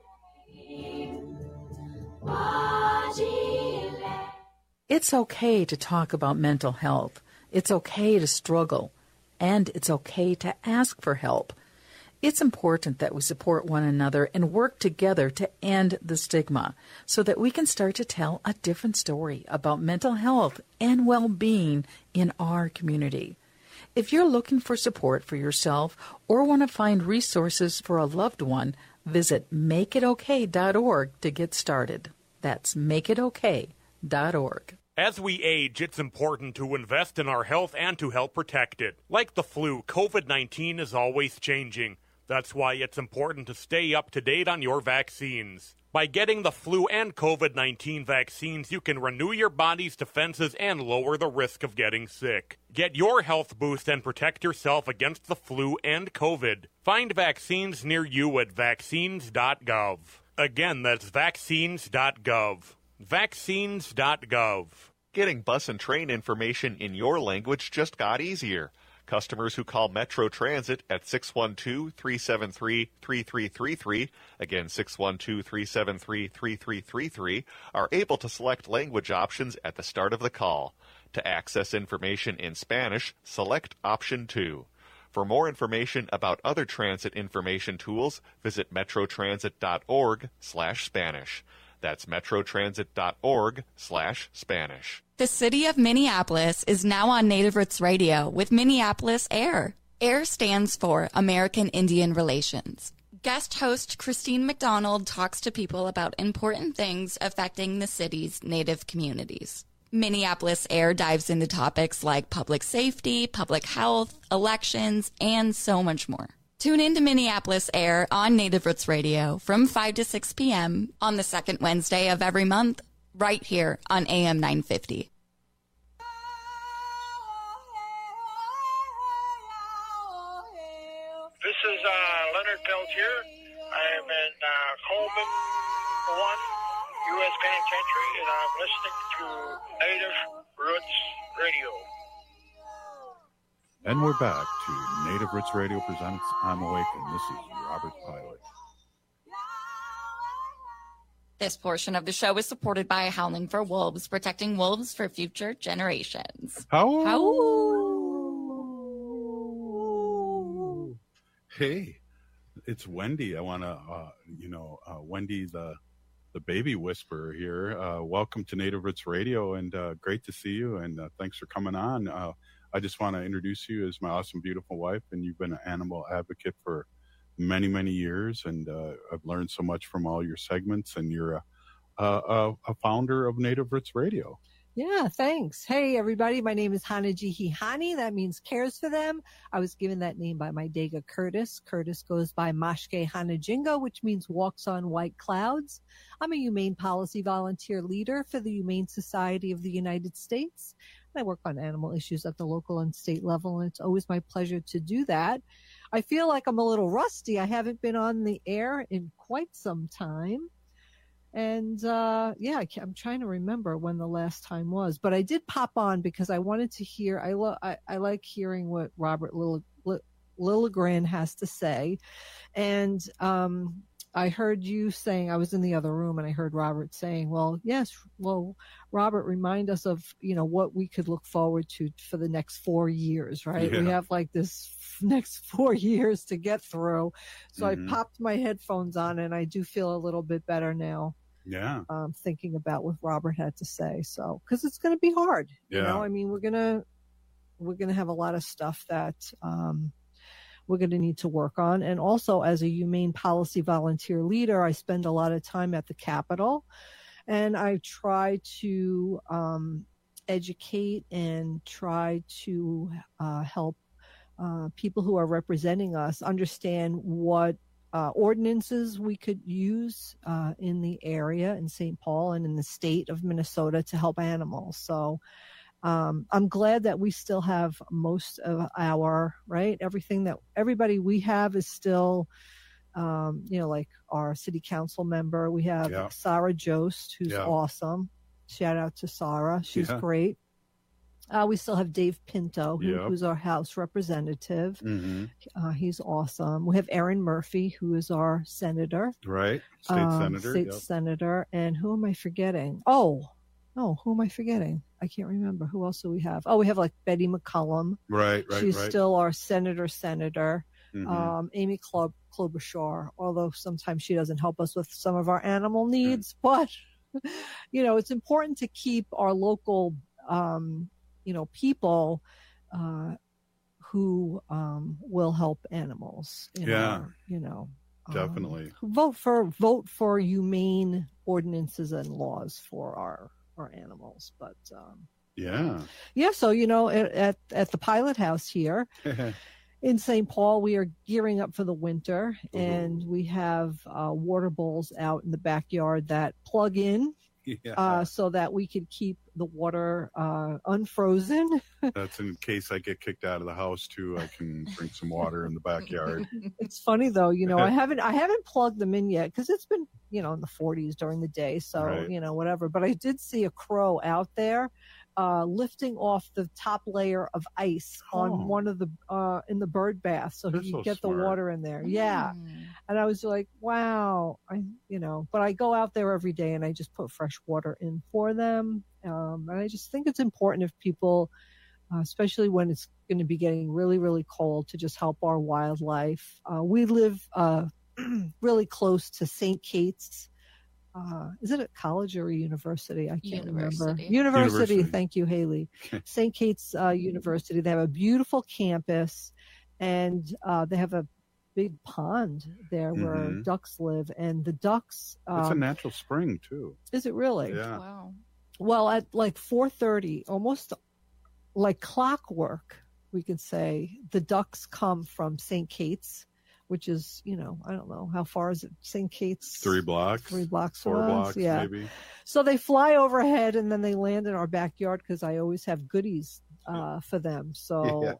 It's okay to talk about mental health. It's okay to struggle. And it's okay to ask for help. It's important that we support one another and work together to end the stigma so that we can start to tell a different story about mental health and well-being in our community. If you're looking for support for yourself or want to find resources for a loved one, visit makeitokay.org to get started. That's makeitokay.org. As we age, it's important to invest in our health and to help protect it. Like the flu, COVID-19 is always changing. That's why it's important to stay up to date on your vaccines. By getting the flu and COVID-19 vaccines, you can renew your body's defenses and lower the risk of getting sick. Get your health boost and protect yourself against the flu and COVID. Find vaccines near you at vaccines.gov. Again, that's vaccines.gov. Vaccines.gov. Getting bus and train information in your language just got easier. Customers who call Metro Transit at 612-373-3333, again 612-373-3333, are able to select language options at the start of the call. To access information in Spanish, select option 2. For more information about other transit information tools, visit metrotransit.org/Spanish. That's metrotransit.org/Spanish. The city of Minneapolis is now on Native Roots Radio with Minneapolis AIR. AIR stands for American Indian Relations. Guest host Christine McDonald talks to people about important things affecting the city's Native communities. Minneapolis AIR dives into topics like public safety, public health, elections, and so much more. Tune in to Minneapolis AIR on Native Roots Radio from 5 to 6 p.m. on the second Wednesday of every month, right here on AM 950. This is Leonard Peltier. I am in Coleman 1 U.S. Penitentiary, and I'm listening to Native Roots Radio. And we're back to Native Roots Radio presents I'm Awake, and this is Robert Pilot. This portion of the show is supported by Howling for Wolves, protecting wolves for future generations. Hey, it's Wendy. I want to, Wendy, the baby whisperer here. Welcome to Native Roots Radio, and great to see you, and thanks for coming on. I just want to introduce you as my awesome, beautiful wife, and you've been an animal advocate for many, many years, and I've learned so much from all your segments, and you're a founder of Native Roots Radio. Yeah, thanks. Hey, everybody. My name is Hanajihi. That means cares for them. I was given that name by my Dega Curtis. Curtis goes by Mashke Hanajingo, which means walks on white clouds. I'm a humane policy volunteer leader for the Humane Society of the United States. I work on animal issues at the local and state level, and it's always my pleasure to do that. I feel like I'm a little rusty. I haven't been on the air in quite some time. And, I'm trying to remember when the last time was, but I did pop on because I wanted to hear, I like hearing what Robert Lilligren has to say. And, I heard you saying, I was in the other room and I heard Robert saying, Robert, remind us of, what we could look forward to for the next 4 years, right? Yeah. We have like this next 4 years to get through. So I popped my headphones on and I do feel a little bit better now. Yeah. Thinking about what Robert had to say. So, cause it's going to be hard. Yeah. I mean, we're going to have a lot of stuff that, we're going to need to work on. And also as a humane policy volunteer leader, I spend a lot of time at the Capitol, and I try to educate and try to help people who are representing us understand what ordinances we could use in the area in St. Paul and in the state of Minnesota to help animals. So I'm glad that we still have most of everybody we have is still, like our city council member. We have Sarah Jost, who's awesome. Shout out to Sarah. She's great. We still have Dave Pinto, who's our House representative. Mm-hmm. He's awesome. We have Erin Murphy, who is our senator. Right. State senator. And who am I forgetting? Who am I forgetting? I can't remember. Who else do we have? We have like Betty McCollum. Right. She's still our senator. Mm-hmm. although sometimes she doesn't help us with some of our animal needs. But, it's important to keep our local, people who will help animals. Definitely. Vote for humane ordinances and laws for our animals. But so at the Pilot House here in St. Paul, we are gearing up for the winter, and we have water bowls out in the backyard that plug in so that we could keep the water unfrozen. That's in case I get kicked out of the house too. I can drink some water in the backyard. It's funny though, I haven't plugged them in yet because it's been in the 40s during the day, so whatever. But I did see a crow out there lifting off the top layer of ice on one of the in the bird bath so he could get the water in there. And I was like, wow. But I go out there every day and I just put fresh water in for them. And I just think it's important if people, especially when it's going to be getting really, really cold, to just help our wildlife. We live really close to St. Kate's is it a college or a university? I can't remember. University. University. Thank you, Haley. St. Kate's University. They have a beautiful campus, and they have a big pond there where ducks live. And the ducks. It's a natural spring too. Is it really? Yeah. Wow. Well, at like 4:30, almost like clockwork, we can say the ducks come from St. Kate's, which is, I don't know, how far is it? St. Kate's? 3 blocks. 3 blocks. 4 blocks, yeah. maybe. So they fly overhead and then they land in our backyard because I always have goodies for them. So,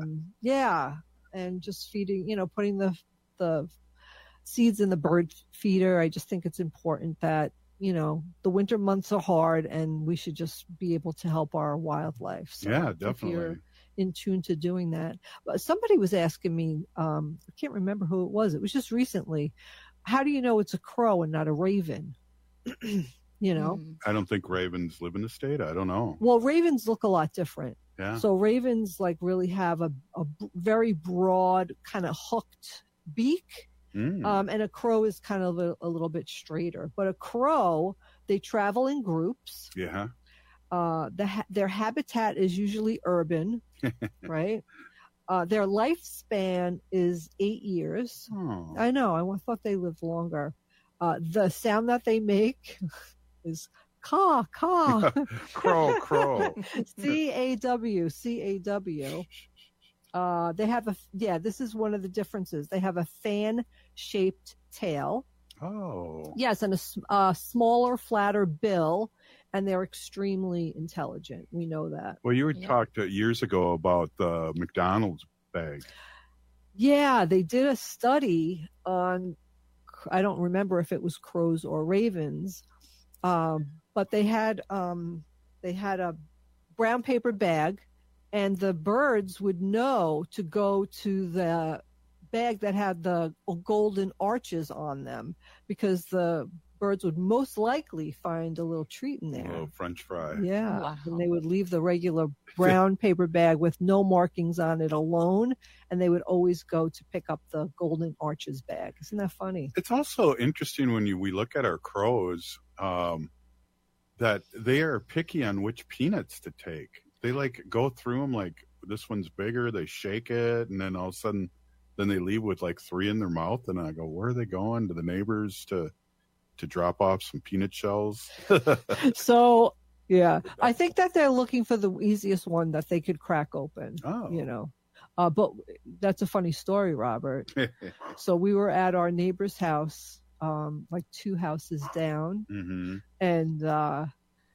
and just feeding, putting the seeds in the bird feeder. I just think it's important that, the winter months are hard and we should just be able to help our wildlife. So yeah, if definitely. you're in tune to doing that. But somebody was asking me, I can't remember who it was. It was just recently. How do you know it's a crow and not a raven? I don't think ravens live in the state. I don't know. Well, ravens look a lot different. Yeah. So ravens really have a very broad kind of hooked beak. And a crow is kind of a little bit straighter. But a crow, they travel in groups. Yeah. Their habitat is usually urban, right? Their lifespan is 8 years. Oh. I know. I thought they lived longer. The sound that they make is caw, caw. Crow, crow. C-A-W, C-A-W. They have this is one of the differences. They have a fan-shaped tail. Oh. Yes, and a smaller, flatter bill, and they're extremely intelligent. We know that. Well, you had talked years ago about the McDonald's bag. Yeah, they did a study on, I don't remember if it was crows or ravens, but they had a brown paper bag, and the birds would know to go to the bag that had the golden arches on them because the birds would most likely find a little treat in there. A little French fry. Yeah. Wow. And they would leave the regular brown paper bag with no markings on it alone, and they would always go to pick up the golden arches bag. Isn't that funny? It's also interesting when we look at our crows that they are picky on which peanuts to take. They go through them like this one's bigger. They shake it, and then all of a sudden, then they leave with 3 in their mouth. And I go, where are they going? To the neighbors to drop off some peanut shells? So, yeah, I think that they're looking for the easiest one that they could crack open. Oh. But that's a funny story, Robert. So we were at our neighbor's house, 2 houses down, and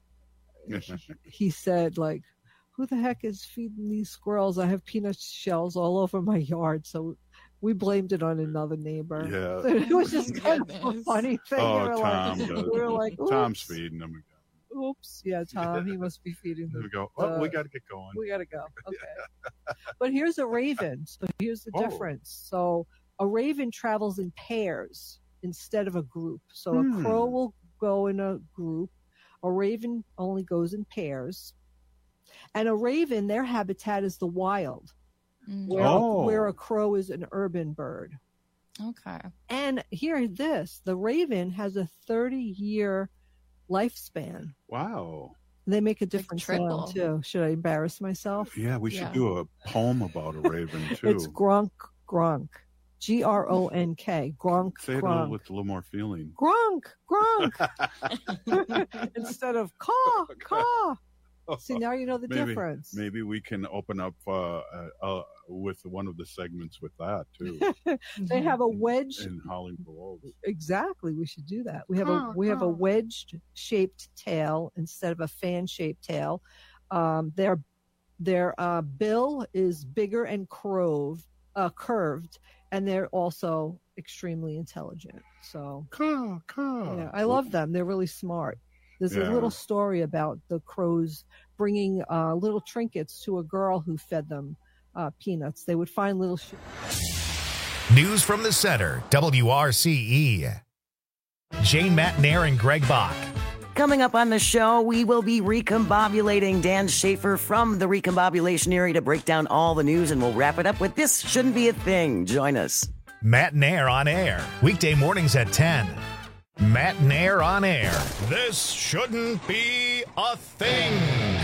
he said, who the heck is feeding these squirrels? I have peanut shells all over my yard. So we blamed it on another neighbor. Yeah. So it was just kind of a funny thing. Oh, Tom. We were like, Tom's feeding them again. Oops. Yeah, Tom, he must be feeding them. We go, we got to get going. We got to go. Okay. But here's a raven. So here's the difference. So a raven travels in pairs instead of a group. So a crow will go in a group. A raven only goes in pairs. And a raven, their habitat is the wild, where a crow is an urban bird. Okay. And hear this, the raven has a 30-year lifespan. Wow. They make a different triple. sound, too. Should I embarrass myself? Yeah, we should do a poem about a raven, too. It's gronk, gronk. Gronk. Gronk, Say it gronk. with a little more feeling. Gronk, gronk. Instead of caw, caw. See, now you know the difference. Maybe we can open up with one of the segments with that, too. They have a wedged. In Howling for Wolves. Exactly. We should do that. We have a wedged shaped tail instead of a fan shaped tail. Their bill is bigger and curved, and they're also extremely intelligent. So, yeah, I love them. They're really smart. There's a little story about the crows bringing little trinkets to a girl who fed them peanuts. They would find little... News from the center, WRCE. Jane Matnair and Greg Bach. Coming up on the show, we will be recombobulating Dan Schaefer from the recombobulation area to break down all the news, and we'll wrap it up with This Shouldn't Be a Thing. Join us. Matt Nair on air, weekday mornings at 10. Matt Nair on air. This shouldn't be a thing.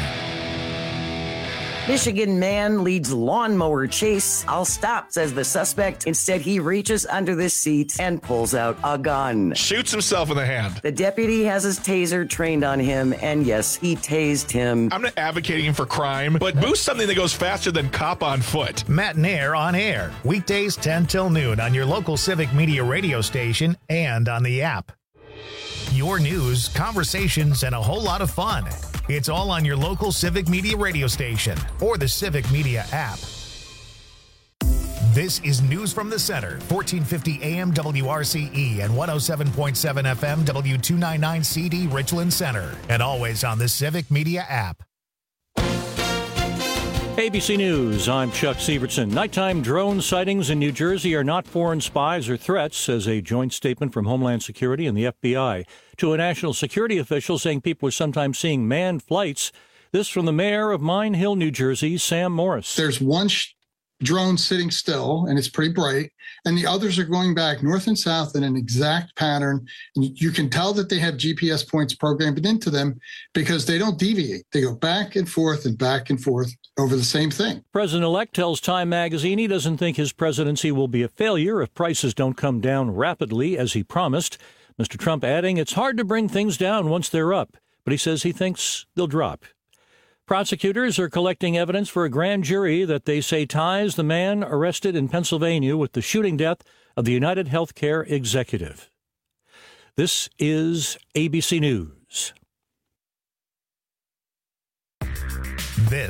Michigan man leads lawnmower chase. I'll stop, says the suspect. Instead, he reaches under the seat and pulls out a gun. Shoots himself in the hand. The deputy has his taser trained on him, and yes, he tased him. I'm not advocating for crime, but boost something that goes faster than cop on foot. Matt Nair on air. Weekdays 10 till noon on your local Civic Media radio station and on the app. Your news, conversations, and a whole lot of fun. It's all on your local Civic Media radio station or the Civic Media app. This is News from the Center, 1450 AM WRCE and 107.7 FM W299 CD Richland Center, and always on the Civic Media app. ABC News, I'm Chuck Sievertson. Nighttime drone sightings in New Jersey are not foreign spies or threats, says a joint statement from Homeland Security and the FBI to a national security official saying people are sometimes seeing manned flights. This from the mayor of Mine Hill, New Jersey, Sam Morris. There's one drone sitting still, and it's pretty bright, and the others are going back north and south in an exact pattern. And you can tell that they have GPS points programmed into them because they don't deviate. They go back and forth over the same thing. President-elect tells Time magazine he doesn't think his presidency will be a failure if prices don't come down rapidly as he promised. Mr. Trump adding it's hard to bring things down once they're up, but he says he thinks they'll drop. Prosecutors are collecting evidence for a grand jury that they say ties the man arrested in Pennsylvania with the shooting death of the United Healthcare executive. This is ABC News. This